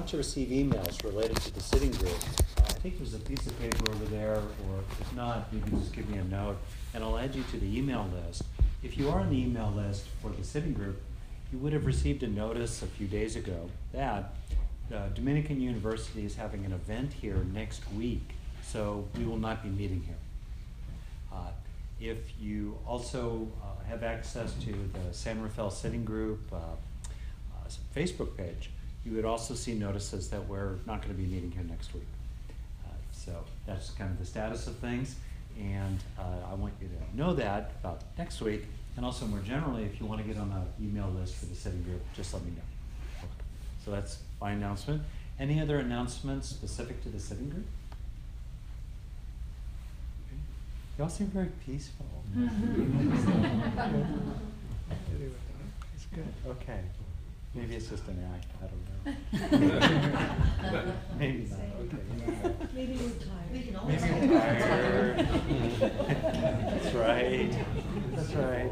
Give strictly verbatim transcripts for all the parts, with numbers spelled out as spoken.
to receive emails related to the sitting group. Uh, I think there's a piece of paper over there, or if not, you can just give me a note, and I'll add you to the email list. If you are on the email list for the sitting group, you would have received a notice a few days ago that uh, Dominican University is having an event here next week, so we will not be meeting here. Uh, if you also uh, have access to the San Rafael Sitting Group uh, uh, Facebook page, you would also see notices that we're not going to be meeting here next week. Uh, so that's kind of the status of things, and uh, I want you to know that about next week, and also more generally, if you want to get on the email list for the sitting group, just let me know. Okay. So that's my announcement. Any other announcements specific to the sitting group? Okay. You all seem very peaceful. It's good. Okay. Maybe it's just an act. I don't know. Maybe not. Okay. Maybe we're tired. We can always Maybe I'm tired. That's right. That's right.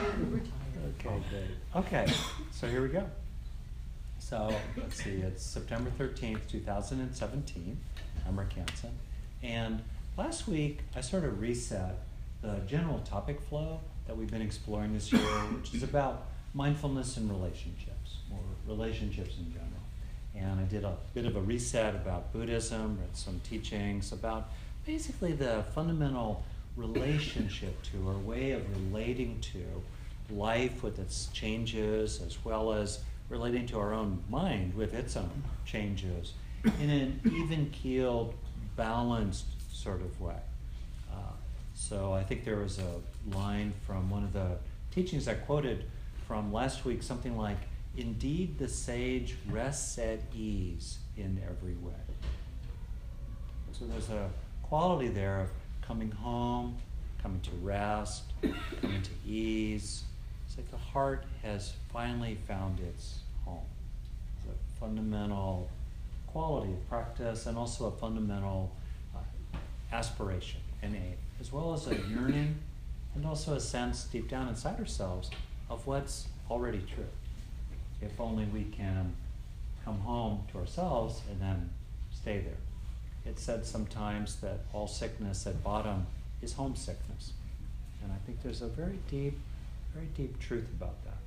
Okay, great. Okay, so here we go. So let's see, it's September thirteenth, two thousand seventeen. I'm Rick Hansen. And last week, I sort of reset the general topic flow that we've been exploring this year, which is about mindfulness and relationships, or relationships in general. And I did a bit of a reset about Buddhism, read some teachings about basically the fundamental relationship to, or way of relating to, life with its changes, as well as relating to our own mind with its own changes, in an even-keeled, balanced sort of way. Uh, so I think there was a line from one of the teachings I quoted from last week, something like, "Indeed the sage rests at ease in every way." So there's a quality there of coming home, coming to rest, coming to ease. It's like the heart has finally found its home. It's a fundamental quality of practice, and also a fundamental uh, aspiration and aim, as well as a yearning, and also a sense deep down inside ourselves of what's already true. If only we can come home to ourselves and then stay there. It's said sometimes that all sickness at bottom is homesickness. And I think there's a very deep, very deep truth about that.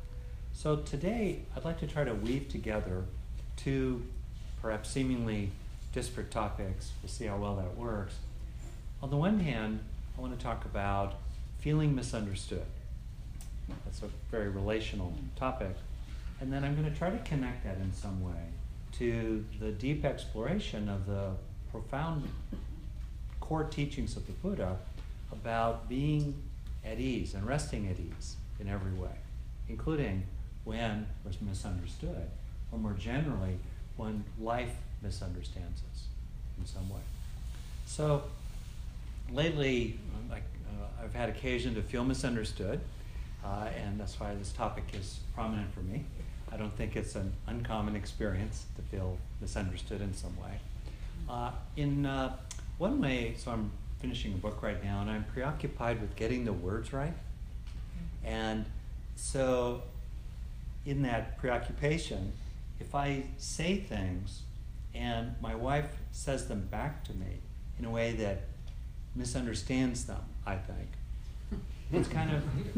So today, I'd like to try to weave together two perhaps seemingly disparate topics. We'll see how well that works. On the one hand, I want to talk about feeling misunderstood. That's a very relational topic. And then I'm going to try to connect that in some way to the deep exploration of the profound core teachings of the Buddha about being at ease and resting at ease in every way, including when we're misunderstood, or more generally, when life misunderstands us in some way. So lately, like, uh, I've had occasion to feel misunderstood, uh, and that's why this topic is prominent for me. I don't think it's an uncommon experience to feel misunderstood in some way. Uh, in uh, one way, so I'm finishing a book right now, and I'm preoccupied with getting the words right. And so in that preoccupation, if I say things and my wife says them back to me in a way that misunderstands them, I think, it's kind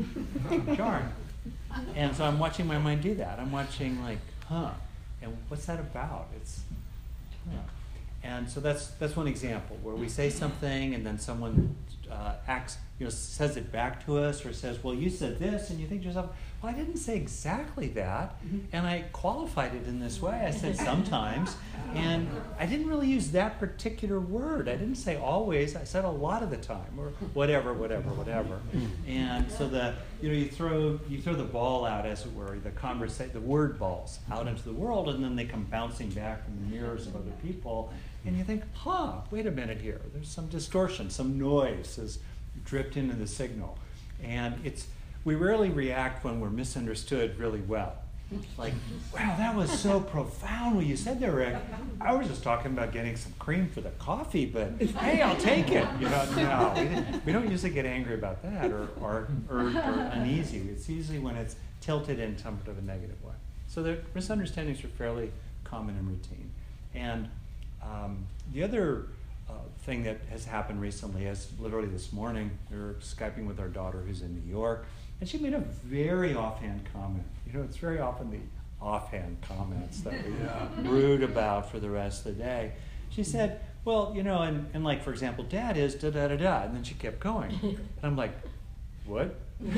of jarring. And so I'm watching my mind do that. I'm watching like, huh, and what's that about? It's, huh. And so that's that's one example where we say something and then someone uh, acts, you know, says it back to us, or says, well, you said this, and you think to yourself, well, I didn't say exactly that, and I qualified it in this way. I said sometimes, and I didn't really use that particular word. I didn't say always. I said a lot of the time, or whatever, whatever, whatever. And so the you know you throw you throw the ball out, as it were, the conversation, the word balls out into the world, and then they come bouncing back from the mirrors of other people. And you think, huh, wait a minute here. There's some distortion, some noise has dripped into the signal. And it's we rarely react when we're misunderstood really well. Like, wow, that was so profound what you said there, Rick. I was just talking about getting some cream for the coffee, but hey, I'll take it. You know, no, we, didn't, we don't usually get angry about that or, or, or, or uneasy. It's usually when it's tilted in some sort of a negative way. So the misunderstandings are fairly common and routine. And um, the other uh, thing that has happened recently is literally this morning, we were Skyping with our daughter who's in New York, and she made a very offhand comment. You know, it's very often the offhand comments that we yeah. brood about for the rest of the day. She said, well, you know, and, and like, for example, Dad is da-da-da-da, and then she kept going. And I'm like, what? Wait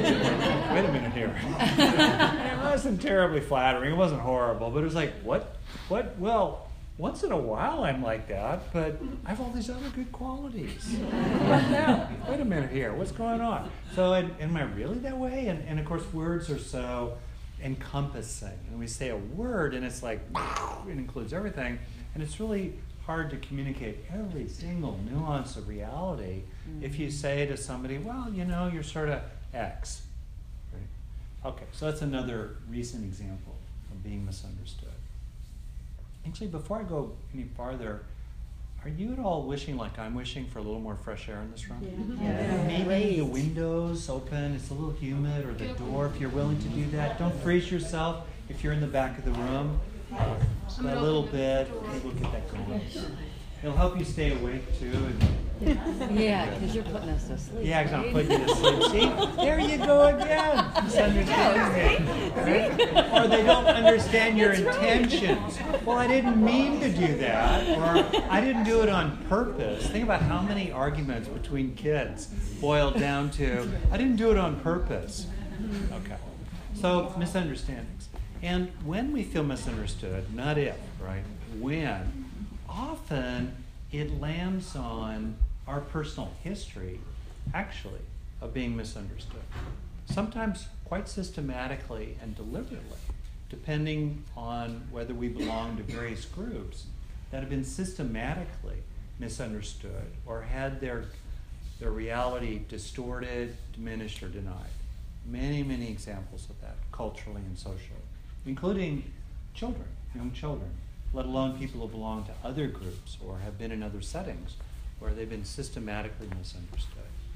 a minute here. It wasn't terribly flattering. It wasn't horrible, but it was like, what? What? Well, once in a while I'm like that, but I have all these other good qualities. What now? Wait a minute here. What's going on? So am, am I really that way? And, and of course, words are so encompassing. And we say a word, and it's like, it includes everything. And it's really hard to communicate every single nuance of reality mm-hmm. if you say to somebody, well, you know, you're sort of X. Right? Okay, so that's another recent example of being misunderstood. Actually, before I go any farther, are you at all wishing, like I'm wishing, for a little more fresh air in this room? Yeah. Yeah. Yeah. Maybe Great. the windows open, it's a little humid, or the door, if you're willing to do that. Don't freeze yourself if you're in the back of the room. A little bit, maybe we'll get that going. It'll help you stay awake too. And yeah, because you're putting us to sleep. yeah, because I'm putting you to sleep. See, there you go again. Misunderstanding me. Right? Or they don't understand your intentions. Well, I didn't mean to do that, or I didn't do it on purpose. Think about how many arguments between kids boil down to, I didn't do it on purpose. Okay. So, misunderstandings. And when we feel misunderstood, not if, right? When, often it lands on our personal history, actually, of being misunderstood. Sometimes quite systematically and deliberately, depending on whether we belong to various groups that have been systematically misunderstood or had their, their reality distorted, diminished, or denied. Many, many examples of that, culturally and socially, including children, young children, let alone people who belong to other groups or have been in other settings where they've been systematically misunderstood.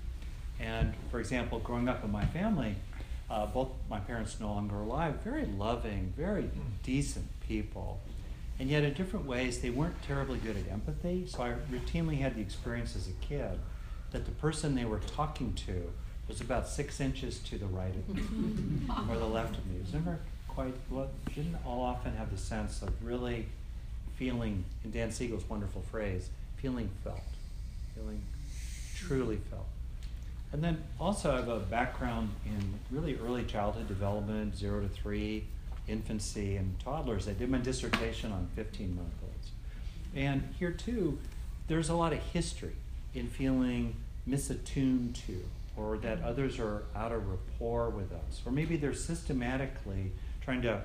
And for example, growing up in my family, uh, both my parents no longer alive, very loving, very decent people. And yet in different ways, they weren't terribly good at empathy. So I routinely had the experience as a kid that the person they were talking to was about six inches to the right of me or the left of me. It was never quite, well, didn't all often have the sense of really feeling, in Dan Siegel's wonderful phrase, feeling felt, feeling truly felt. And then also I have a background in really early childhood development, zero to three, infancy, and toddlers. I did my dissertation on fifteen-month-olds. And here too, there's a lot of history in feeling misattuned to, or that others are out of rapport with us, or maybe they're systematically trying to,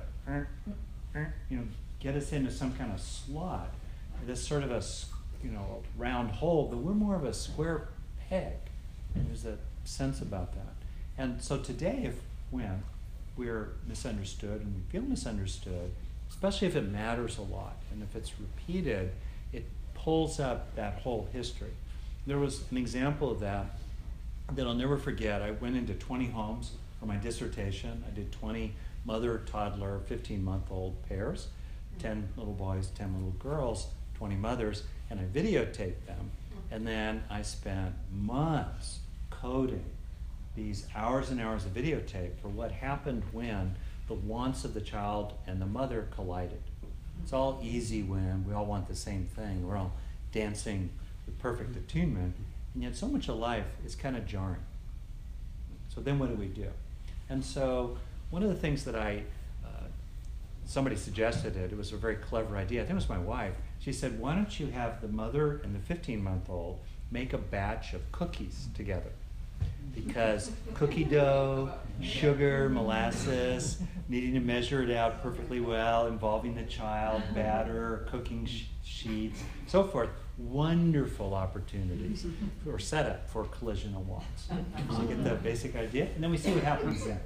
you know, get us into some kind of slot, this sort of a, you know, round hole, but we're more of a square peg. And there's a sense about that. And so today, if when we're misunderstood and we feel misunderstood, especially if it matters a lot and if it's repeated, it pulls up that whole history. There was an example of that that I'll never forget. I went into twenty homes for my dissertation. I did twenty mother, toddler, fifteen-month-old pairs, ten little boys, ten little girls, twenty mothers, and I videotaped them. And then I spent months coding these hours and hours of videotape for what happened when the wants of the child and the mother collided. It's all easy when we all want the same thing. We're all dancing with perfect attunement, and yet so much of life is kind of jarring. So then what do we do? And so one of the things that I, uh, somebody suggested it, it was a very clever idea, I think it was my wife. She said, why don't you have the mother and the fifteen-month-old make a batch of cookies together? Because cookie dough, sugar, molasses, needing to measure it out perfectly well, involving the child, batter, cooking sh sheets, so forth. Wonderful opportunities or setup for collision of wants. So you get the basic idea, and then we see what happens then.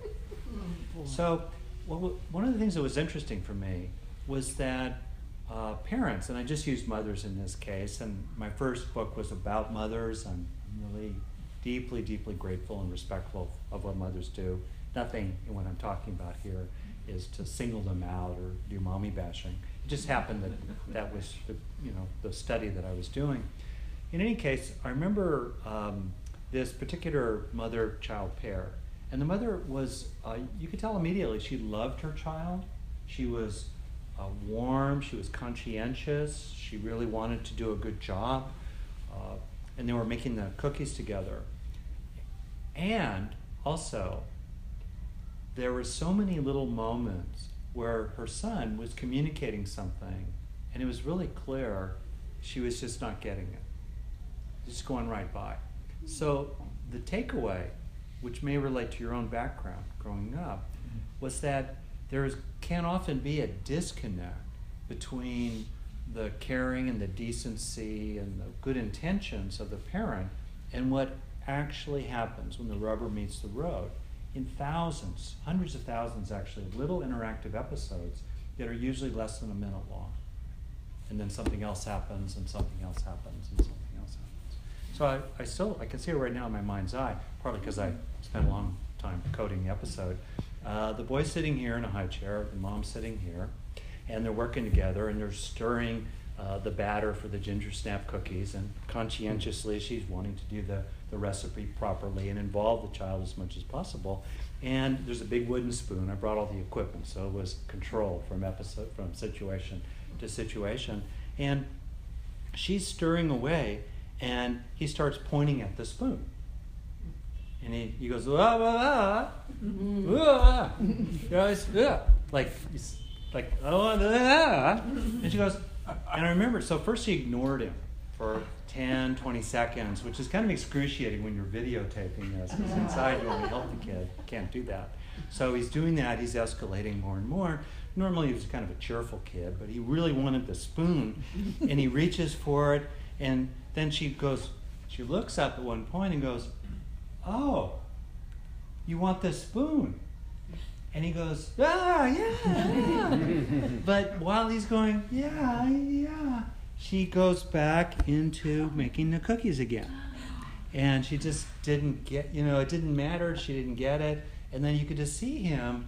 So well, one of the things that was interesting for me was that uh, parents, and I just used mothers in this case, and my first book was about mothers. I'm really deeply, deeply grateful and respectful of what mothers do. Nothing in what I'm talking about here is to single them out or do mommy bashing. It just happened that that was the, you know, the study that I was doing. In any case, I remember um, this particular mother-child pair. And the mother was, uh, you could tell immediately, she loved her child. She was uh, warm, she was conscientious, she really wanted to do a good job. Uh, and they were making the cookies together. And also, there were so many little moments where her son was communicating something, and it was really clear she was just not getting it, just going right by. So the takeaway, which may relate to your own background growing up, was that there is, can often be a disconnect between the caring and the decency and the good intentions of the parent and what actually happens when the rubber meets the road. In thousands, hundreds of thousands actually, little interactive episodes that are usually less than a minute long. And then something else happens, and something else happens, and something else happens. So I, I still, I can see it right now in my mind's eye, partly because I spent a long time coding the episode. Uh, the boy's sitting here in a high chair, the mom's sitting here, and they're working together, and they're stirring uh, the batter for the ginger snap cookies, and conscientiously she's wanting to do the, the recipe properly and involve the child as much as possible. And there's a big wooden spoon. I brought all the equipment, so it was control from episode, from situation to situation. And she's stirring away, and he starts pointing at the spoon. And he, he goes, ah, ah, ah, ah. You know, it's, ah. Like, it's like, oh, ah. And she goes, and I remember, so first she ignored him for ten, twenty seconds, which is kind of excruciating when you're videotaping this, because inside you want to help the kid. You can't do that. So he's doing that, he's escalating more and more. Normally he was kind of a cheerful kid, but he really wanted the spoon, and he reaches for it, and then she goes, she looks up at one point and goes, oh, you want the spoon? And he goes, ah, yeah, yeah. But while he's going, yeah, yeah, she goes back into making the cookies again. And she just didn't get, you know, it didn't matter, she didn't get it. And then you could just see him,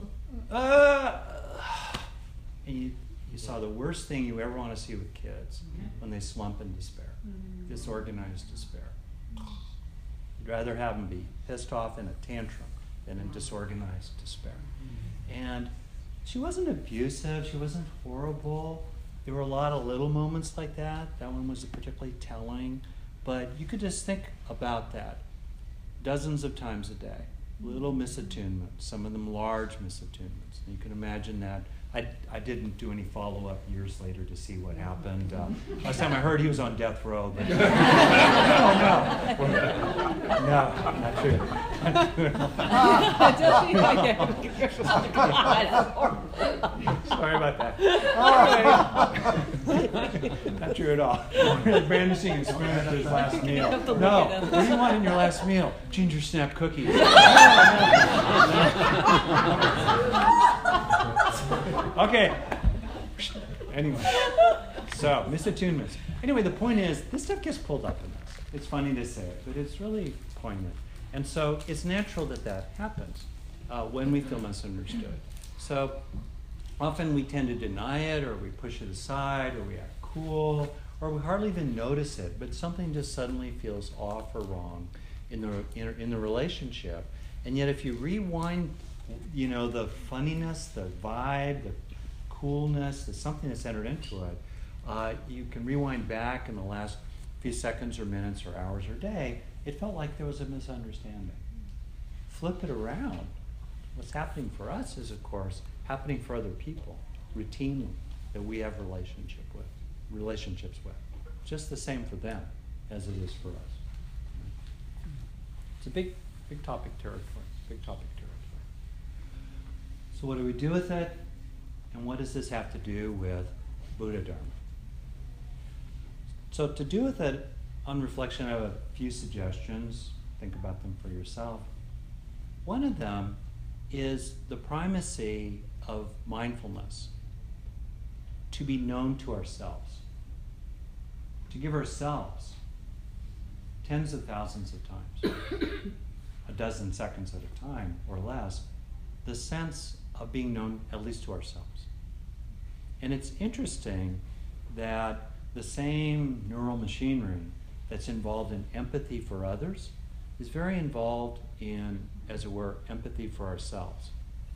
ah, and you, you saw the worst thing you ever want to see with kids when they slump in despair, disorganized despair. You'd rather have them be pissed off in a tantrum than in disorganized despair. And she wasn't abusive, she wasn't horrible. There were a lot of little moments like that. That one was particularly telling. But you could just think about that dozens of times a day. Little misattunements, some of them large misattunements. And you can imagine that. I, I didn't do any follow-up years later to see what happened. Uh, last time I heard he was on death row. But oh, no. No, not true. Not true. Uh, does she? Okay. Sorry about that. Right. Not true at all. Brandishing and spoon after his last meal. No, what do you want in your last meal? Ginger snap cookies. Okay. Anyway, so misattunements. Anyway, the point is, this stuff gets pulled up in us. It's funny to say it, but it's really poignant. And so it's natural that that happens uh, when we feel misunderstood. So often we tend to deny it, or we push it aside, or we act cool, or we hardly even notice it, but something just suddenly feels off or wrong in the in, in the relationship. And yet if you rewind, you know, the funniness, the vibe, the coolness, the something that's entered into it, uh, you can rewind back in the last few seconds or minutes or hours or day, it felt like there was a misunderstanding. Flip it around. What's happening for us is, of course, happening for other people routinely that we have relationship with, relationships with. Just the same for them as it is for us. It's a big, big topic territory, big topic territory. So what do we do with it? And what does this have to do with Buddha Dharma? So to do with it, on reflection, I have a few suggestions. Think about them for yourself. One of them is the primacy of mindfulness, to be known to ourselves, to give ourselves tens of thousands of times, a dozen seconds at a time or less, the sense of being known at least to ourselves. And it's interesting that the same neural machinery that's involved in empathy for others is very involved in, as it were, empathy for ourselves.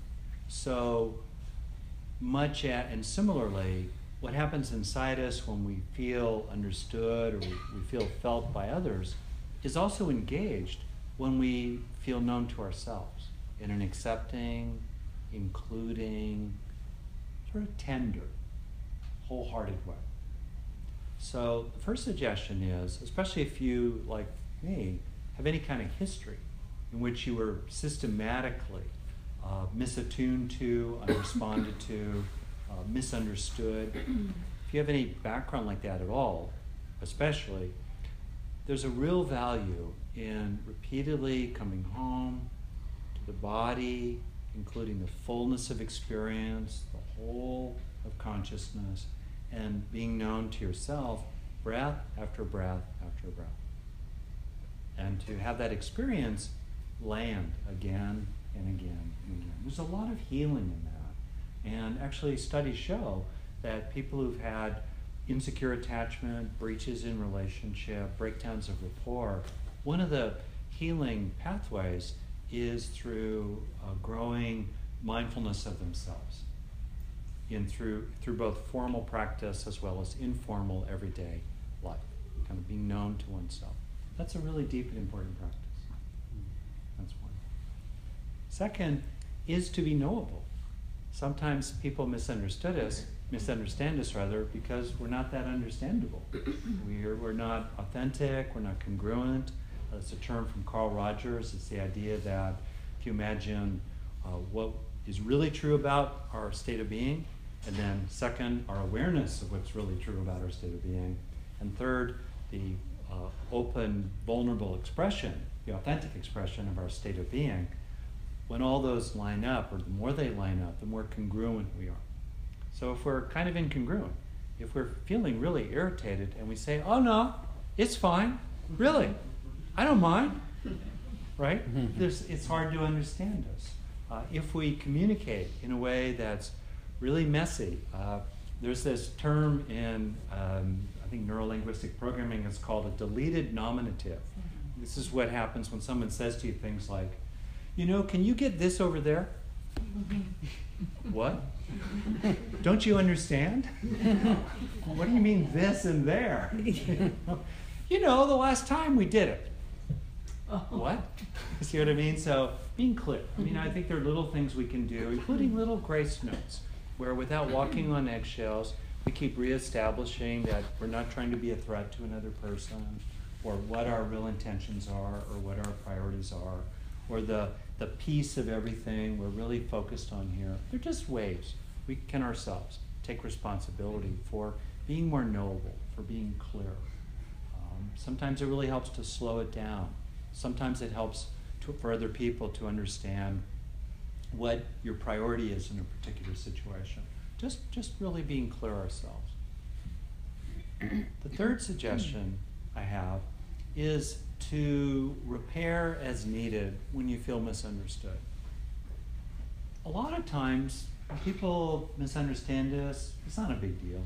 So much at, and similarly, what happens inside us when we feel understood or we, we feel felt by others is also engaged when we feel known to ourselves in an accepting, including, sort of tender, wholehearted way. So the first suggestion is, especially if you, like me, have any kind of history in which you were systematically uh, misattuned to, unresponded to, uh, misunderstood, if you have any background like that at all, especially, there's a real value in repeatedly coming home to the body, including the fullness of experience, the whole of consciousness, and being known to yourself, breath after breath after breath. And to have that experience land again and again and again. There's a lot of healing in that. And actually studies show that people who've had insecure attachment, breaches in relationship, breakdowns of rapport, one of the healing pathways is through a growing mindfulness of themselves, in through through both formal practice as well as informal everyday life, kind of being known to oneself. That's a really deep and important practice. That's one. Second is to be knowable. Sometimes people misunderstood us, misunderstand us rather, because we're not that understandable. We're, we're not authentic, we're not congruent. Uh, it's a term from Carl Rogers. It's the idea that if you imagine uh, what is really true about our state of being, and then second, our awareness of what's really true about our state of being, and third, the uh, open, vulnerable expression, the authentic expression of our state of being, when all those line up, or the more they line up, the more congruent we are. So if we're kind of incongruent, if we're feeling really irritated and we say, oh no, it's fine, really, I don't mind, right? There's, it's hard to understand us. Uh, if we communicate in a way that's really messy, uh, there's this term in, um, I think, neurolinguistic programming, it's called a deleted nominative. This is what happens when someone says to you things like, you know, can you get this over there? What? Don't you understand? What do you mean this and there? You know, the last time we did it. What? See what I mean? So being clear. I mean, I think there are little things we can do, including little grace notes, where without walking on eggshells, we keep reestablishing that we're not trying to be a threat to another person, or what our real intentions are, or what our priorities are, or the, the piece of everything we're really focused on here. They're just ways we can ourselves take responsibility for being more knowable, for being clear. Um, sometimes it really helps to slow it down. Sometimes it helps to, for other people to understand what your priority is in a particular situation. Just, just really being clear ourselves. The third suggestion I have is to repair as needed when you feel misunderstood. A lot of times, when people misunderstand us, it's not a big deal.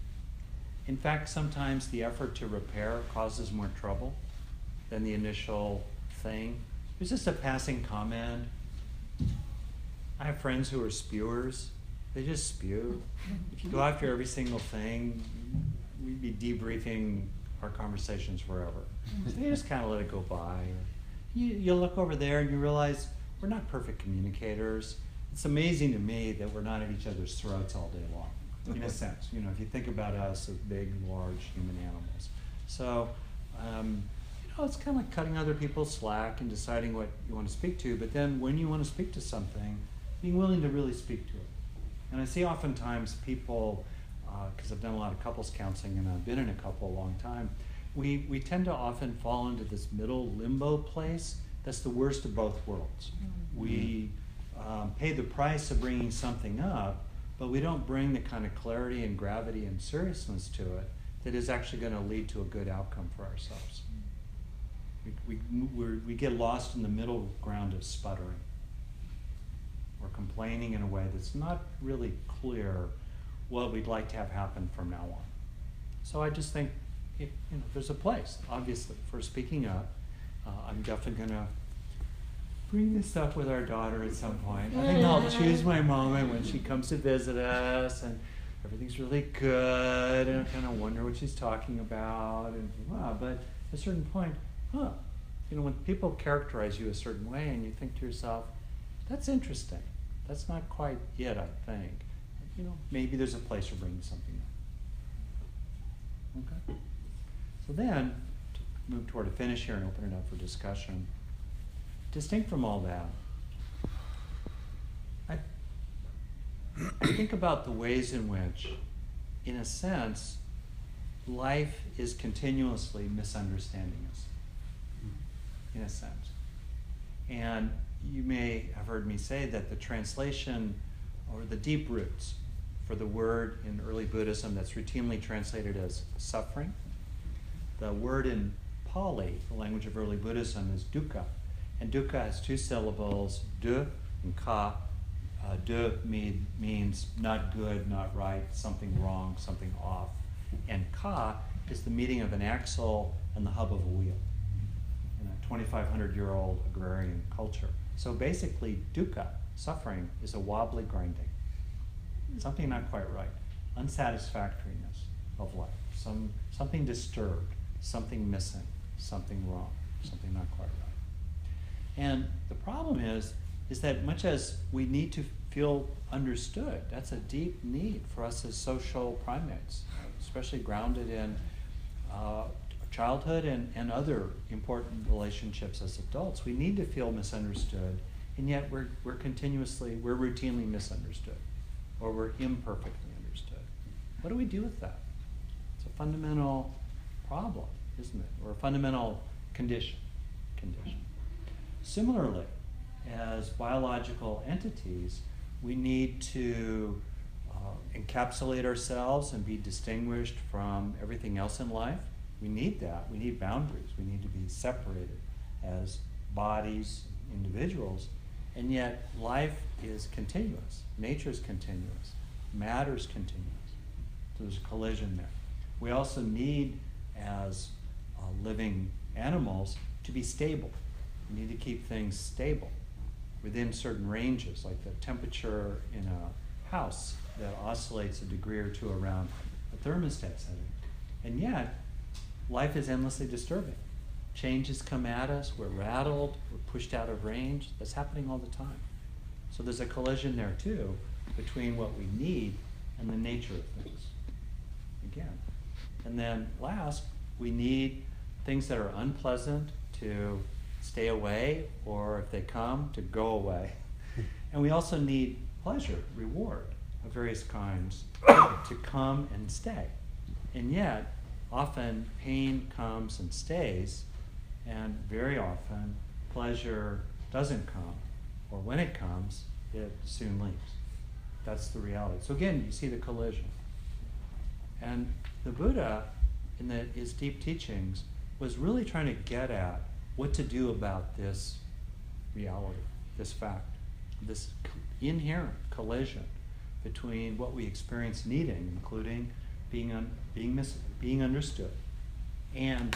In fact, sometimes the effort to repair causes more trouble than the initial thing. It's just a passing comment. I have friends who are spewers. They just spew. If you go after every single thing, we'd be debriefing our conversations forever. So you just kind of let it go by. You, you look over there and you realize we're not perfect communicators. It's amazing to me that we're not at each other's throats all day long, in a sense. You know, if you think about us as big, large human animals. So, um, you know, it's kind of like cutting other people's slack and deciding what you want to speak to, but then when you want to speak to something, being willing to really speak to it. And I see oftentimes people, because uh, I've done a lot of couples counseling and I've been in a couple a long time, we, we tend to often fall into this middle limbo place that's the worst of both worlds. Mm-hmm. We um, pay the price of bringing something up, but we don't bring the kind of clarity and gravity and seriousness to it that is actually going to lead to a good outcome for ourselves. We, we, we're, we get lost in the middle ground of sputtering or complaining in a way that's not really clear what we'd like to have happen from now on. So I just think, it, you know, there's a place, obviously, for speaking up. Uh, I'm definitely going to bring this up with our daughter at some point. I think I'll choose my moment when she comes to visit us and everything's really good, and I kind of wonder what she's talking about, and wow. But at a certain point, huh? You know, when people characterize you a certain way, and you think to yourself, "That's interesting. That's not quite it." I think, you know, maybe there's a place for bringing something up. Okay. So then, to move toward a finish here and open it up for discussion. Distinct from all that, I, I think about the ways in which, in a sense, life is continuously misunderstanding us, in a sense. And you may have heard me say that the translation, or the deep roots for the word in early Buddhism that's routinely translated as suffering, the word in Pali, the language of early Buddhism, is dukkha. And dukkha has two syllables, du and ka. Uh, du mean, means not good, not right, something wrong, something off. And ka is the meeting of an axle and the hub of a wheel in a twenty-five hundred year old agrarian culture. So basically, dukkha, suffering, is a wobbly grinding. Something not quite right. Unsatisfactoriness of life. Some, something disturbed, something missing, something wrong, something not quite right. And the problem is, is that much as we need to feel understood, that's a deep need for us as social primates, especially grounded in uh, childhood and, and other important relationships as adults. We need to feel misunderstood, and yet we're, we're continuously, we're routinely misunderstood, or we're imperfectly understood. What do we do with that? It's a fundamental problem, isn't it? Or a fundamental condition. condition. Similarly, as biological entities, we need to uh, encapsulate ourselves and be distinguished from everything else in life. We need that. We need boundaries. We need to be separated as bodies, individuals, and yet life is continuous. Nature is continuous. Matter is continuous. So there's a collision there. We also need, as uh, living animals, to be stable. We need to keep things stable within certain ranges, like the temperature in a house that oscillates a degree or two around a thermostat setting. And yet, life is endlessly disturbing. Changes come at us, we're rattled, we're pushed out of range. That's happening all the time. So there's a collision there too between what we need and the nature of things. Again. And then last, we need things that are unpleasant to stay away, or if they come, to go away. And we also need pleasure, reward of various kinds to come and stay. And yet, often pain comes and stays, and very often pleasure doesn't come, or when it comes, it soon leaves. That's the reality. So again, you see the collision. And the Buddha, in the, his deep teachings, was really trying to get at what to do about this reality, this fact, this inherent collision between what we experience needing, including being un, being mis, being understood, and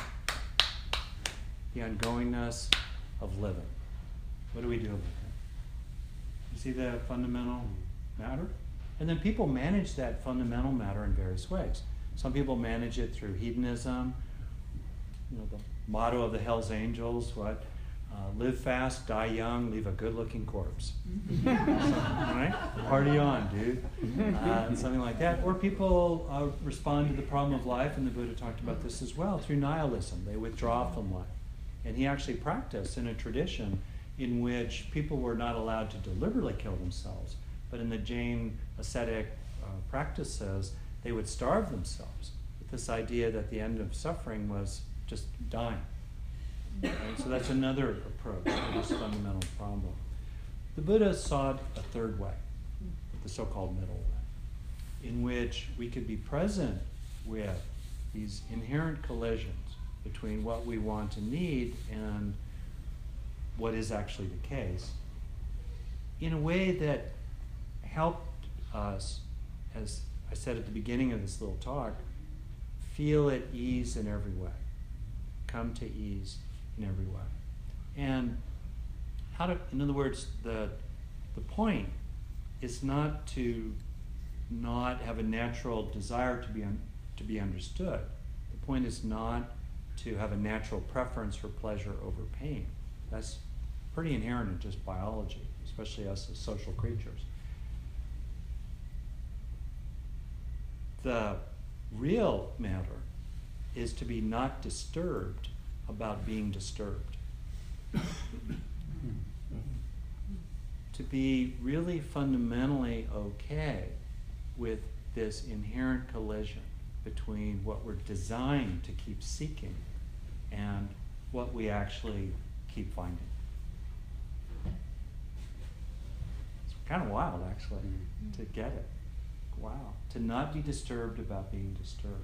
the ongoingness of living. What do we do about that? You see the fundamental matter? And then people manage that fundamental matter in various ways. Some people manage it through hedonism. You know, the motto of the Hells Angels, what? Uh, live fast, die young, leave a good-looking corpse. Right? Party on, dude. Uh, and something like that. Or people uh, respond to the problem of life, and the Buddha talked about this as well, through nihilism. They withdraw from life. And he actually practiced in a tradition in which people were not allowed to deliberately kill themselves, but in the Jain ascetic uh, practices, they would starve themselves with this idea that the end of suffering was just dying. Right? So that's another approach to this fundamental problem. The Buddha sought a third way, the so-called middle way, in which we could be present with these inherent collisions between what we want and need and what is actually the case, in a way that helped us, as I said at the beginning of this little talk, feel at ease in every way. Come to ease in every way. And how to, in other words, the, the point is not to not have a natural desire to be, un, to be understood. The point is not to have a natural preference for pleasure over pain. That's pretty inherent in just biology, especially us as social creatures. The real matter is to be not disturbed about being disturbed. To be really fundamentally okay with this inherent collision between what we're designed to keep seeking and what we actually keep finding. It's kind of wild, actually, mm-hmm. to get it. Wow. To not be disturbed about being disturbed.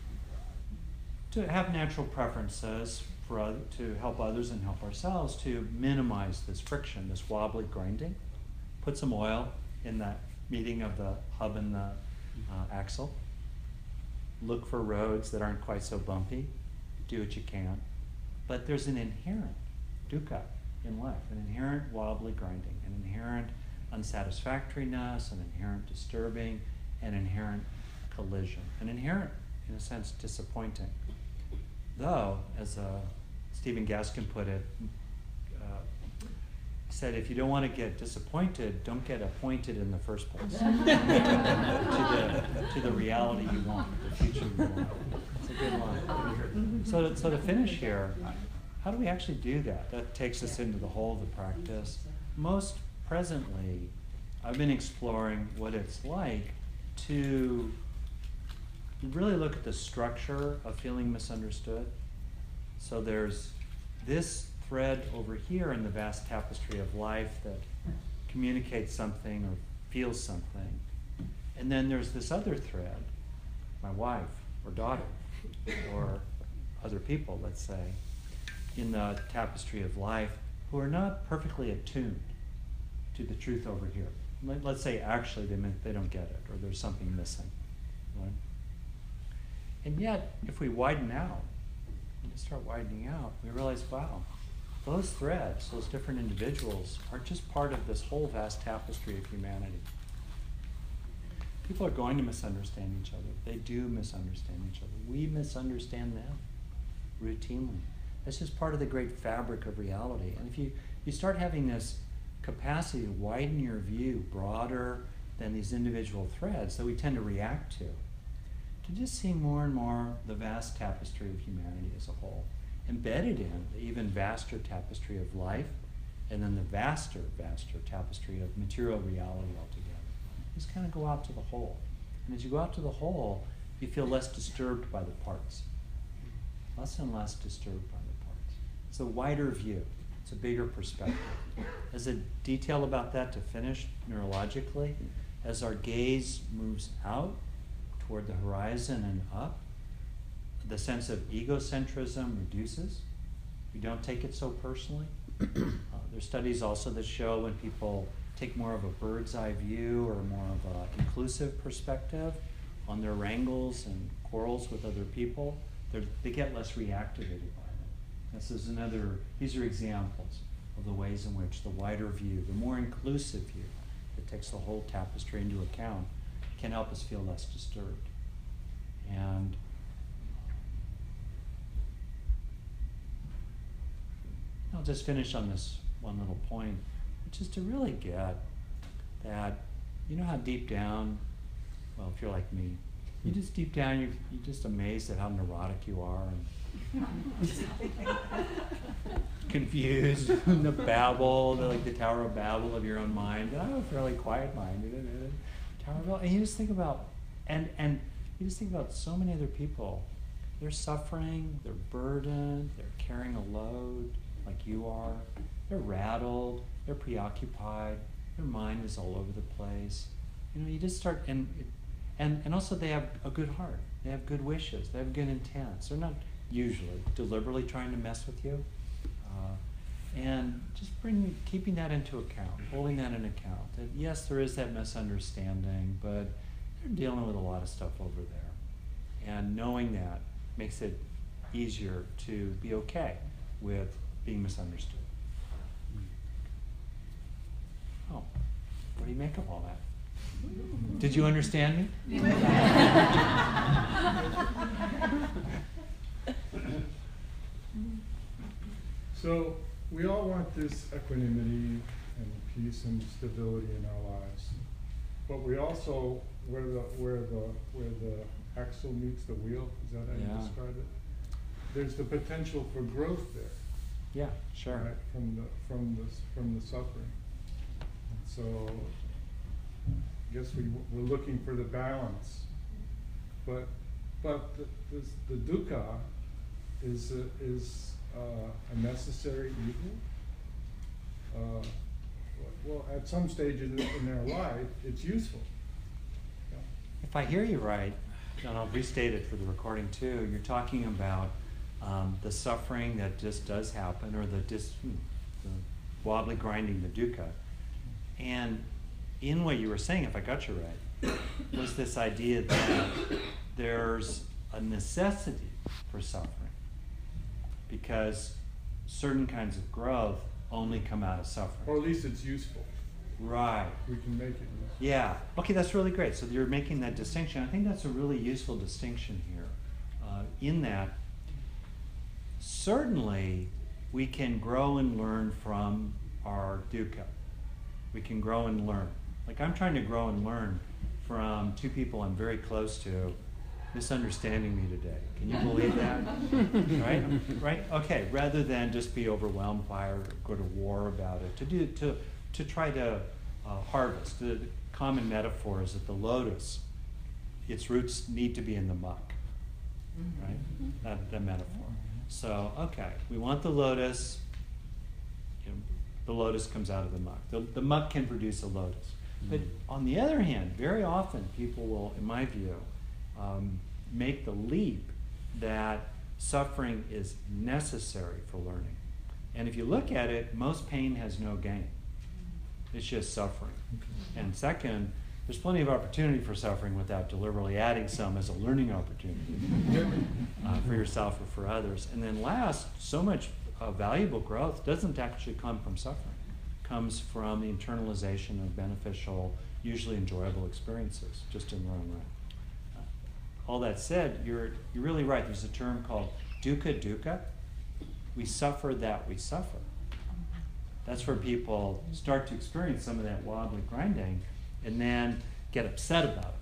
To have natural preferences for other, to help others and help ourselves to minimize this friction, this wobbly grinding. Put some oil in that meeting of the hub and the uh, axle. Look for roads that aren't quite so bumpy. Do what you can. But there's an inherent dukkha in life, an inherent wobbly grinding, an inherent unsatisfactoriness, an inherent disturbing, an inherent collision, an inherent, in a sense, disappointing. Though, as uh, Stephen Gaskin put it, uh, said, if you don't want to get disappointed, don't get appointed in the first place to, the, to the reality you want, the future you want. It's a good line. So to, so to finish here, how do we actually do that? That takes us into the whole of the practice. Most presently, I've been exploring what it's like to really look at the structure of feeling misunderstood. So there's this thread over here in the vast tapestry of life that communicates something or feels something. And then there's this other thread, my wife or daughter or other people, let's say, in the tapestry of life who are not perfectly attuned to the truth over here. Let, let's say actually they, they don't get it or there's something missing. Right? And yet, if we widen out, and start widening out, we realize, wow, those threads, those different individuals, are just part of this whole vast tapestry of humanity. People are going to misunderstand each other. They do misunderstand each other. We misunderstand them routinely. That's just part of the great fabric of reality. And if you, you start having this capacity to widen your view broader than these individual threads that we tend to react to, to just seeing more and more the vast tapestry of humanity as a whole, embedded in the even vaster tapestry of life, and then the vaster, vaster tapestry of material reality altogether. Just kind of go out to the whole. And as you go out to the whole, you feel less disturbed by the parts. Less and less disturbed by the parts. It's a wider view. It's a bigger perspective. As a detail about that to finish neurologically, as our gaze moves out toward the horizon and up, the sense of egocentrism reduces. We don't take it so personally. Uh, there's studies also that show when people take more of a bird's eye view or more of an inclusive perspective on their wrangles and quarrels with other people, they get less reactivated by them. This is another, these are examples of the ways in which the wider view, the more inclusive view that takes the whole tapestry into account, can help us feel less disturbed. And I'll just finish on this one little point, which is to really get that, you know how deep down, well, if you're like me, you just deep down, you're, you're just amazed at how neurotic you are and confused, the babble, the, like the Tower of Babel of your own mind. And I have a fairly quiet mind. Tower of Babel, and you just think about, and and you just think about so many other people. They're suffering, they're burdened, they're carrying a load like you are. They're rattled, they're preoccupied, their mind is all over the place. You know, you just start, and and and also they have a good heart. They have good wishes. They have good intents. They're not usually deliberately trying to mess with you. Uh, and just bring, keeping that into account, holding that in account. That yes, there is that misunderstanding, but they're dealing with a lot of stuff over there. And knowing that makes it easier to be okay with being misunderstood. Oh, what do you make of all that? Did you understand me? So we all want this equanimity and peace and stability in our lives, but we also, where the where the where the axle meets the wheel, is that how Yeah. you describe it? There's the potential for growth there, Yeah, sure. right? From the from the from the suffering. And so, I guess we we're looking for the balance, but but the this, the dukkha is a, is uh, a necessary evil. Uh, well, at some stage in, in their life, it's useful. Yeah. If I hear you right, and I'll restate it for the recording too, you're talking about um, the suffering that just does happen, or the, dis, hmm, the wobbly grinding, the dukkha. And in what you were saying, if I got you right, was this idea that there's a necessity for suffering because certain kinds of growth only come out of suffering. Or at least it's useful. Right. We can make it useful. Yeah. Okay, that's really great. So you're making that distinction. I think that's a really useful distinction here. Uh, in that, certainly we can grow and learn from our dukkha. We can grow and learn. Like I'm trying to grow and learn from two people I'm very close to misunderstanding me today. Can you believe that? Right? Right? Okay. Rather than just be overwhelmed by or go to war about it, to do to to try to uh, harvest. The, the common metaphor is that the lotus, its roots need to be in the muck. Right? That the metaphor. So okay, we want the lotus. You know, the lotus comes out of the muck. The, the muck can produce a lotus. But on the other hand, very often people will, in my view, um, make the leap that suffering is necessary for learning. And if you look at it, most pain has no gain. It's just suffering. And second, there's plenty of opportunity for suffering without deliberately adding some as a learning opportunity uh, for yourself or for others. And then last, so much uh, valuable growth doesn't actually come from suffering. Comes from the internalization of beneficial, usually enjoyable experiences, just in their own right. Uh, all that said, you're you're really right. There's a term called dukkha dukkha. We suffer that we suffer. That's where people start to experience some of that wobbly grinding, and then get upset about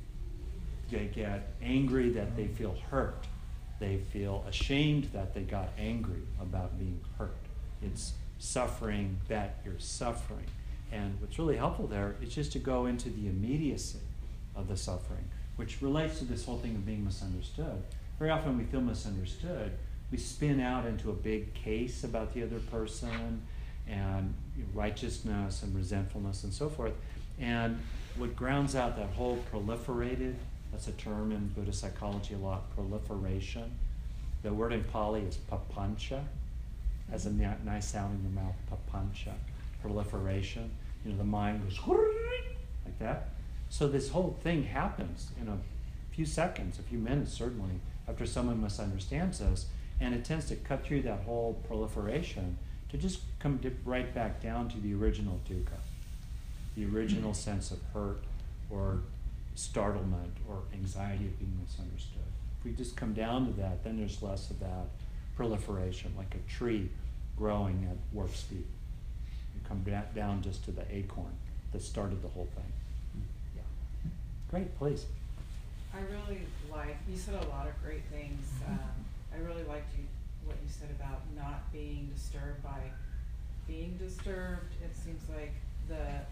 it. They get angry that they feel hurt. They feel ashamed that they got angry about being hurt. It's suffering that you're suffering. And what's really helpful there is just to go into the immediacy of the suffering, which relates to this whole thing of being misunderstood. Very often we feel misunderstood, we spin out into a big case about the other person, and you know, righteousness and resentfulness and so forth. And what grounds out that whole proliferated, that's a term in Buddhist psychology a lot, proliferation. The word in Pali is papancha. Has a na- nice sound in your mouth, papancha, proliferation. You know, the mind goes like that. So this whole thing happens in a few seconds, a few minutes certainly, after someone misunderstands us, and it tends to cut through that whole proliferation to just come dip right back down to the original dukkha, the original sense of hurt or startlement or anxiety of being misunderstood. If we just come down to that, then there's less of that proliferation, like a tree growing at warp speed. You come da- down just to the acorn that started the whole thing. Yeah. Great, please. I really like, you said a lot of great things. Um, I really liked you, what you said about not being disturbed by being disturbed. It seems like the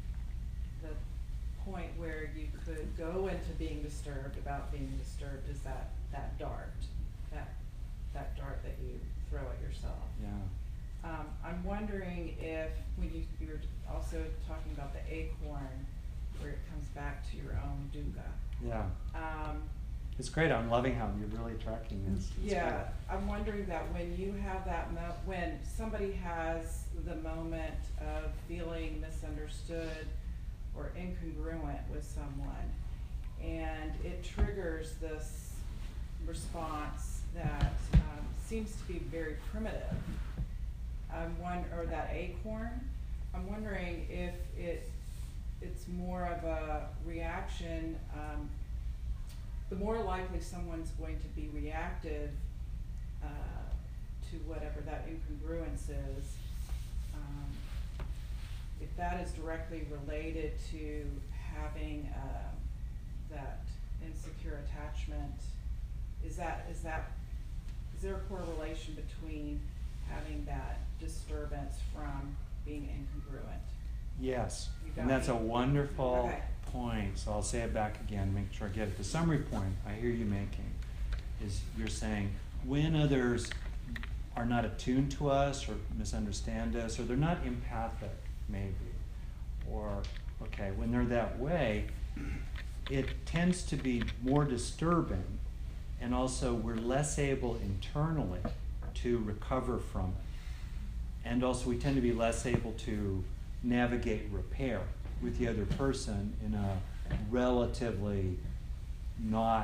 the point where you could go into being disturbed about being disturbed is that, that dart, that that dart that you throw at yourself. Yeah. Um, I'm wondering if, when you, you were also talking about the acorn, where it comes back to your own dukkha. Yeah. Um, It's great. I'm loving how you're really tracking this. It's yeah, great. I'm wondering that when you have that, mo- when somebody has the moment of feeling misunderstood or incongruent with someone, and it triggers this response that um, seems to be very primitive. I'm one, or that acorn. I'm wondering if it it's more of a reaction. Um, the more likely someone's going to be reactive uh, to whatever that incongruence is, um, if that is directly related to having uh, that insecure attachment, is that is that is there a correlation between having that disturbance from being incongruent? Yes, You got and that's me. a wonderful Okay. point, so I'll say it back again, make sure I get it. The summary point I hear you making is you're saying when others are not attuned to us or misunderstand us, or they're not empathic maybe, or, okay, when they're that way, it tends to be more disturbing, and also we're less able internally to recover from it. And also we tend to be less able to navigate repair with the other person in a relatively not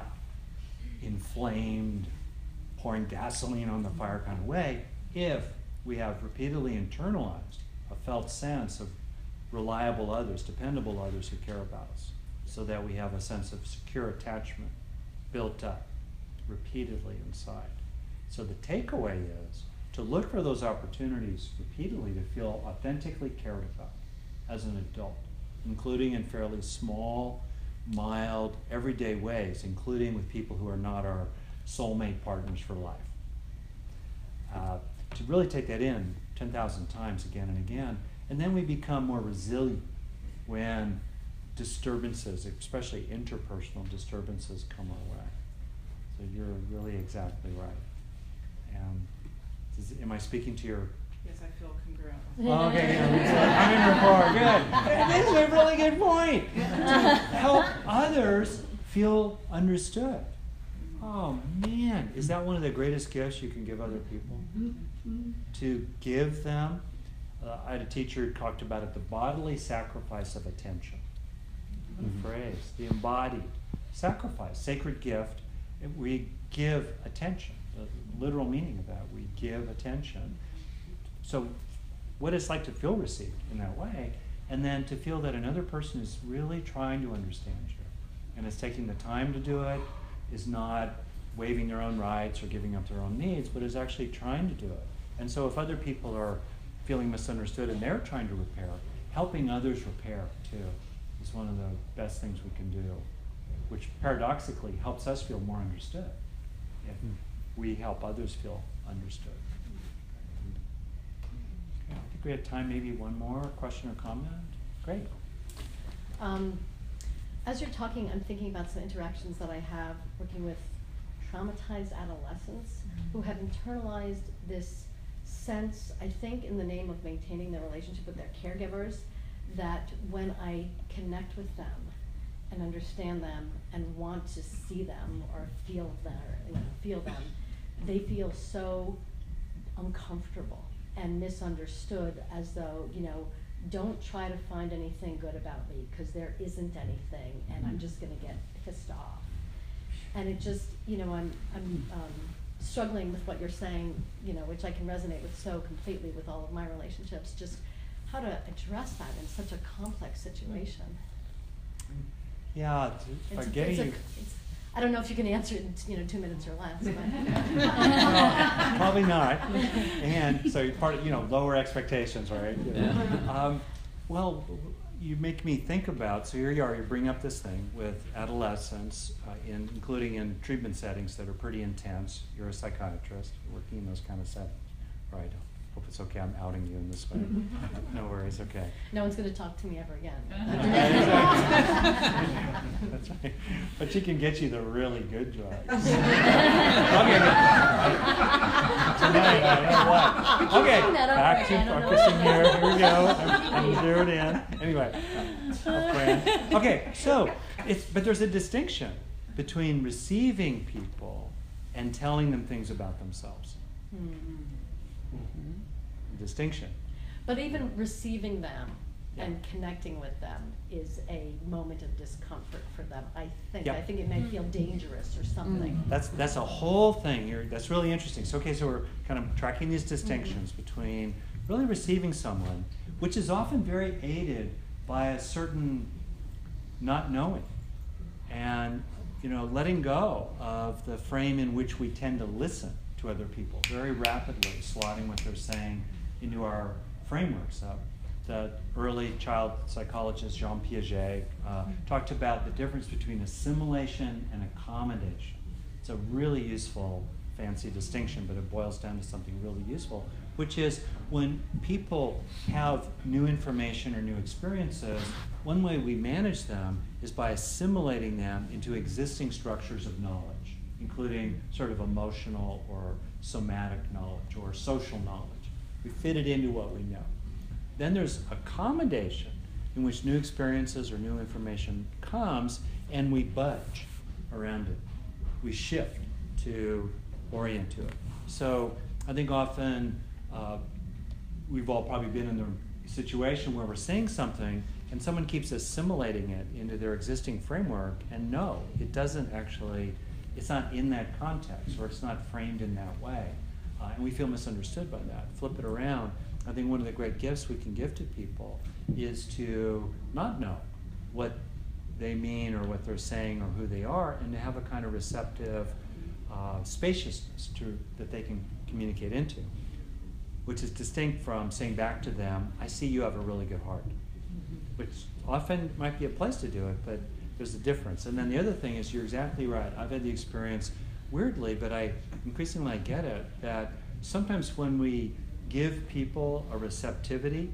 inflamed, pouring gasoline on the fire kind of way, if we have repeatedly internalized a felt sense of reliable others, dependable others who care about us, so that we have a sense of secure attachment built up repeatedly inside. So the takeaway is to look for those opportunities repeatedly to feel authentically cared about as an adult, including in fairly small, mild, everyday ways, including with people who are not our soulmate partners for life. Uh, to really take that in ten thousand times again and again, and then we become more resilient when disturbances, especially interpersonal disturbances, come our way. So you're really exactly right. And does, am I speaking to your? Yes, I feel congruent. Oh, okay, yeah, I'm in rapport. Good. This is a really good point. To help others feel understood. Oh man, is that one of the greatest gifts you can give other people? To give them. Uh, I had a teacher who talked about it: the bodily sacrifice of attention. The phrase, the embodied sacrifice, sacred gift. We give attention. The literal meaning of that, we give attention. So what it's like to feel received in that way, and then to feel that another person is really trying to understand you and is taking the time to do it, is not waiving their own rights or giving up their own needs, but is actually trying to do it. And so if other people are feeling misunderstood and they're trying to repair, helping others repair too is one of the best things we can do, which paradoxically helps us feel more understood if we help others feel understood. Okay, I think we have time, maybe one more question or comment. Great. Um, as you're talking, I'm thinking about some interactions that I have working with traumatized adolescents who have internalized this sense, I think in the name of maintaining their relationship with their caregivers, that when I connect with them and understand them and want to see them or feel them, you know, feel them, they feel so uncomfortable and misunderstood, as though, you know, don't try to find anything good about me because there isn't anything, and I'm just gonna get pissed off. And it just, you know, I'm I'm um, struggling with what you're saying, you know, which I can resonate with so completely with all of my relationships. Just how to address that in such a complex situation. Yeah, if It's I'm a- getting it's a- you. it's- I don't know if you can answer it in, you know, two minutes or less. But No, probably not. And so part of, you know, lower expectations, right? Um, well, you make me think about, so here you are, you bring up this thing with adolescents, uh, in, including in treatment settings that are pretty intense. You're a psychiatrist, working in those kind of settings. Right. Hope it's okay, I'm outing you in this way. No worries, okay. no one's going to talk to me ever again. Right, exactly. That's right. But she can get you the really good drugs. Okay. Tonight, I know what. Okay, keeping that up back for to Anna. focusing here. Here we go. I'm, I'm zeroed in. Anyway, a friend. Okay, so it's but there's a distinction between receiving people and telling them things about themselves. Hmm. Distinction. But even receiving them, Yeah. and connecting with them is a moment of discomfort for them, I think. Yeah. I think it may feel dangerous or something. That's that's a whole thing. You're, that's really interesting. So okay, so we're kind of tracking these distinctions Mhm. between really receiving someone, which is often very aided by a certain not knowing, and you know, letting go of the frame in which we tend to listen to other people very rapidly, slotting what they're saying into our frameworks. Uh, the early child psychologist Jean Piaget uh, talked about the difference between assimilation and accommodation. It's a really useful, fancy distinction, but it boils down to something really useful, which is when people have new information or new experiences, one way we manage them is by assimilating them into existing structures of knowledge, including sort of emotional or somatic knowledge or social knowledge. We fit it into what we know. Then there's accommodation, in which new experiences or new information comes and we budge around it. We shift to orient to it. So I think often uh, we've all probably been in the situation where we're saying something and someone keeps assimilating it into their existing framework, and no, it doesn't actually, it's not in that context, or it's not framed in that way. Uh, and we feel misunderstood by that. Flip it around. I think one of the great gifts we can give to people is to not know what they mean or what they're saying or who they are, and to have a kind of receptive uh, spaciousness to, that they can communicate into, which is distinct from saying back to them, I see you have a really good heart, which often might be a place to do it, but there's a difference. And then the other thing is, you're exactly right. I've had the experience, weirdly, but I increasingly I get it, that sometimes when we give people a receptivity,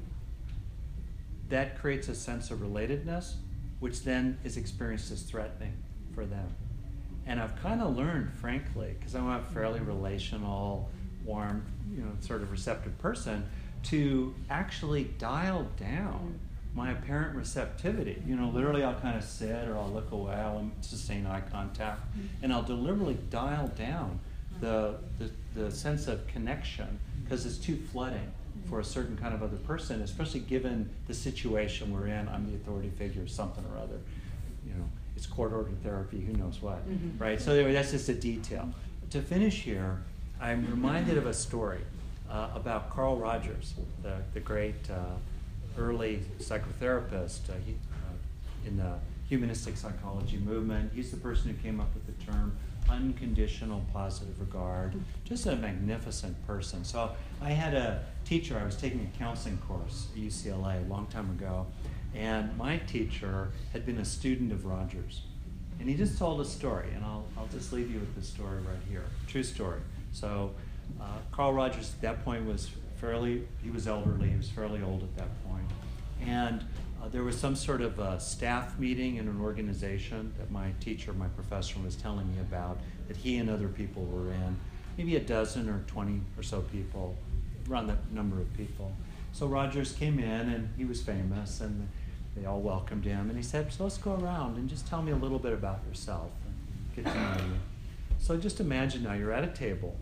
that creates a sense of relatedness, which then is experienced as threatening for them. And I've kind of learned, frankly, because I'm a fairly relational, warm, you know, sort of receptive person, to actually dial down my apparent receptivity. You know, literally I'll kind of sit or I'll look away, I'll sustain eye contact, and I'll deliberately dial down the, the, the sense of connection, because it's too flooding for a certain kind of other person, especially given the situation we're in. I'm the authority figure, something or other. You know, it's court ordered therapy, who knows what, Mhm. right? So anyway, that's just a detail. To finish here, I'm reminded of a story uh, about Carl Rogers, the, the great uh, early psychotherapist uh, he, uh, in the humanistic psychology movement. He's the person who came up with the term unconditional positive regard. Just a magnificent person. So I had a teacher, I was taking a counseling course at U C L A a long time ago, and my teacher had been a student of Rogers. And he just told a story, and I'll, I'll just leave you with this story right here. True story. So uh, Carl Rogers at that point was fairly, he was elderly, he was fairly old at that point. And uh, there was some sort of a staff meeting in an organization that my teacher, my professor was telling me about, that he and other people were in, maybe a dozen or twenty or so people, around that number of people. So Rogers came in, and he was famous, and they all welcomed him, and he said, so let's go around and just tell me a little bit about yourself and get to know you. So just imagine now you're at a table,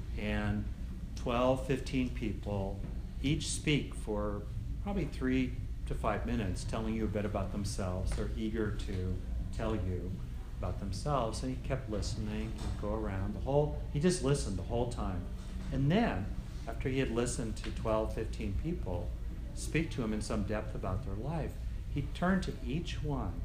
and twelve, fifteen people each speak for probably three to five minutes, telling you a bit about themselves. They're eager to tell you about themselves, and he kept listening. He'd go around the whole, he just listened the whole time. And then, after he had listened to twelve, fifteen people speak to him in some depth about their life, he turned to each one,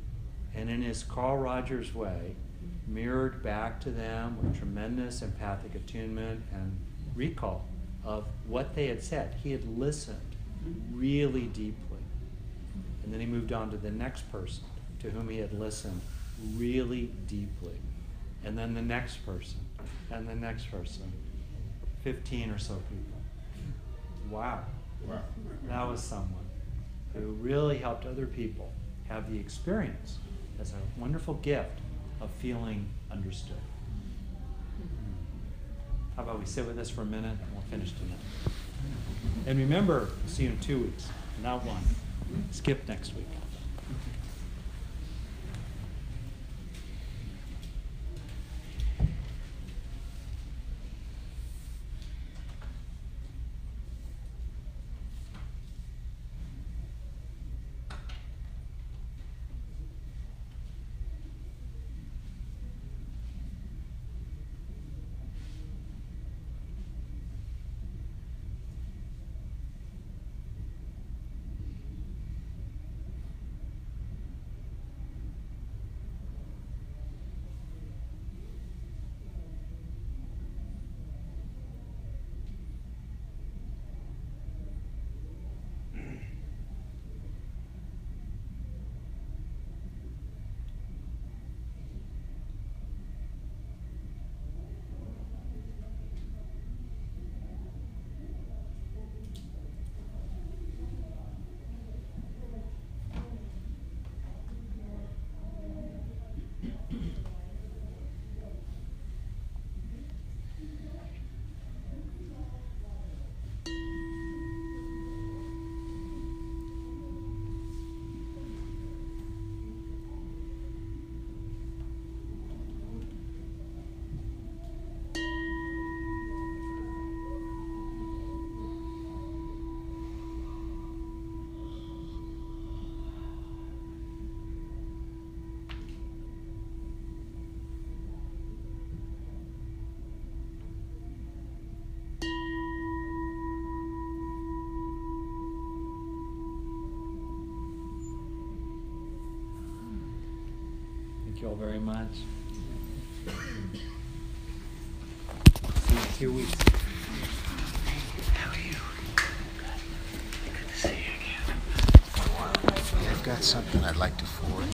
and in his Carl Rogers way, mirrored back to them with tremendous empathic attunement and recall of what they had said. He had listened really deeply. And then he moved on to the next person to whom he had listened really deeply. And then the next person, and the next person. Fifteen or so people. Wow. Wow. That was someone who really helped other people have the experience as a wonderful gift of feeling understood. How about we sit with this for a minute and we'll finish tonight. And remember, see you in two weeks, not one. Skip next week. you all very much. See you in two weeks. How are you? Good. Good to see you again. I've got something I'd like to forward